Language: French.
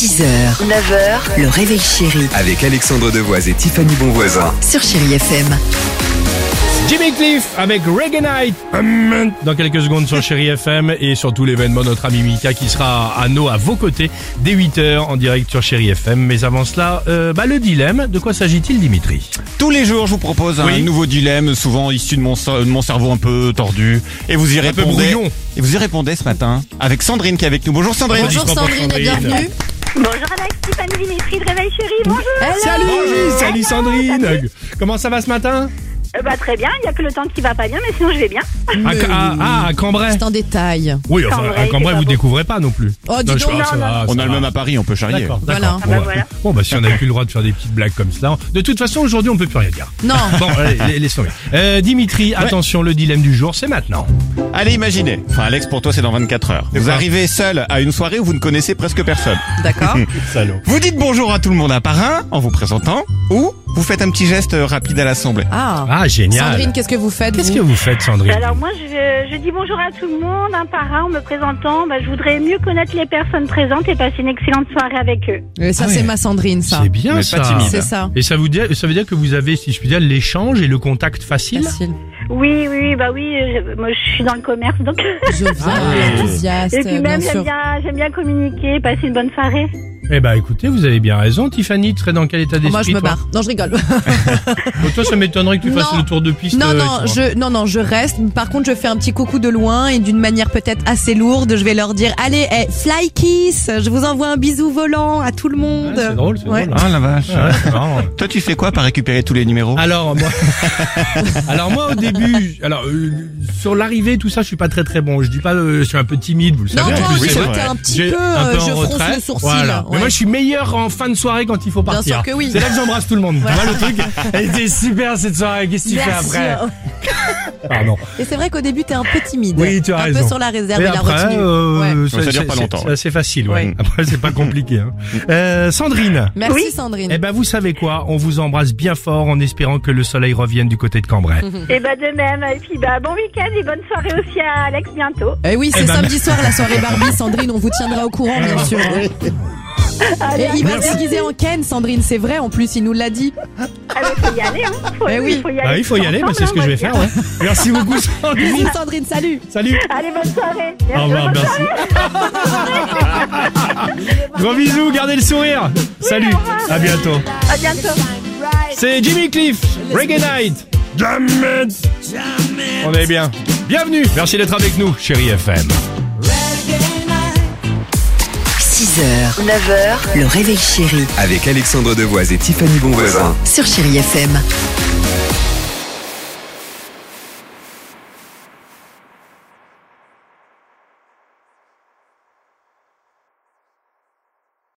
6h, 9h, le réveil chéri Avec Alexandre Devoise et Tiffany Bonvoisin. sur Chéri FM. Jimmy Cliff avec Reggae Night dans quelques secondes sur Chéri FM et surtout l'événement notre ami Mika qui sera à vos côtés dès 8h en direct sur Chéri FM. Mais avant cela, le dilemme, de quoi s'agit-il Dimitri? Tous les jours, je vous propose un nouveau dilemme, souvent issu de mon cerveau un peu tordu. Et vous y peu répondez. brouillon. Et vous y répondez ce matin avec Sandrine qui est avec nous. Bonjour Sandrine. Bonjour Sandrine et bienvenue. Bonjour Alex, Tiffany, Dimitri, de Réveil Chéri, bonjour. Salut Sandrine. Comment ça va ce matin? Très bien, il n'y a que le temps qui va pas bien, mais sinon je vais bien. À Cambrai. C'est en détail. Oui, enfin, à Cambrai, c'est vous pas découvrez pas non plus. Oh, dis donc. On a le même à Paris, on peut charrier. D'accord. Voilà. Bon, si on n'avait plus le droit de faire des petites blagues comme cela. De toute façon, aujourd'hui, on peut plus rien dire. Non. Bon, allez, laisse tomber. Dimitri, attention, le dilemme du jour, c'est maintenant. Allez, imaginez. Enfin, Alex, pour toi, c'est dans 24 heures. Vous arrivez seul à une soirée où vous ne connaissez presque personne. D'accord. Salaud. Vous dites bonjour à tout le monde un par un en vous présentant ou vous faites un petit geste rapide à l'assemblée. Ah, génial. Sandrine, qu'est-ce que vous faites Qu'est-ce que vous faites, Sandrine? Alors moi je dis bonjour à tout le monde, un par un, en me présentant. Je voudrais mieux connaître les personnes présentes et passer une excellente soirée avec eux. Ça, Ah c'est ouais. ma Sandrine, ça. C'est bien Mais ça. pas timide. C'est ça. Et ça veut dire que vous avez, si je puis dire, l'échange et le contact facile? Facile. Oui, moi je suis dans le commerce, donc... Jovial, enthousiaste, Et puis bien même sûr. j'aime bien communiquer, passer une bonne soirée. Eh ben, écoutez, vous avez bien raison. Tiffany, tu serais dans quel état d'esprit? Moi, je me toi barre. Non, je rigole. Bon, toi, ça m'étonnerait que tu fasses Non. le tour de piste. Non, je reste. Par contre, je fais un petit coucou de loin et d'une manière peut-être assez lourde. Je vais leur dire, allez, fly kiss. Je vous envoie un bisou volant à tout le monde. C'est drôle, c'est Ouais. drôle. Ah la vache. Ouais, c'est marrant. Toi, tu fais quoi pour récupérer tous les numéros? Alors moi au début, sur l'arrivée tout ça, je suis pas très bon. Je dis pas, je suis un peu timide, vous le Non, savez. toi en plus, aussi, c'est vrai. t'es un petit J'ai peu, un peu je en fronce retrait. le sourcil. Voilà. Mais Ouais. moi je suis meilleur en fin de soirée quand il faut partir. sûr que oui. C'est là que j'embrasse tout le monde. Tu vois le truc? Elle était super cette soirée. Qu'est-ce que tu fais Merci. après? Pardon. Et c'est vrai qu'au début, t'es un peu timide. Oui, tu as raison. Un peu sur la réserve Mais et la après, retenue. Ouais. Ça dure pas longtemps, C'est assez facile, ouais. Ouais. Après, c'est pas compliqué. Sandrine. Merci, Oui. Sandrine. Eh ben, vous savez quoi? On vous embrasse bien fort en espérant que le soleil revienne du côté de Cambrai. Et de même, et puis bon week-end et bonne soirée aussi à Alex bientôt. Eh oui, c'est Eh ben, samedi soir, la soirée Barbie. Sandrine, on vous tiendra au courant, bien sûr. Allez, Et il va se déguiser en Ken, Sandrine, c'est vrai, en plus, il nous l'a dit. faut y aller, hein. Eh oui. Il faut y aller, mais c'est ce que je vais faire, ouais. Merci beaucoup, Sandrine. Bisous, Sandrine, salut. Salut. Allez, bonne soirée. Au revoir, merci. Gros bisous, gardez le sourire. Salut, à bientôt. À bientôt. C'est Jimmy Cliff, Reggae Night. Jamais. On est bien. Bienvenue, merci d'être avec nous, Chéri FM. 6h, 9h, le réveil chéri Avec Alexandre Devoise et Tiffany Bonvoisin. sur Chéri FM.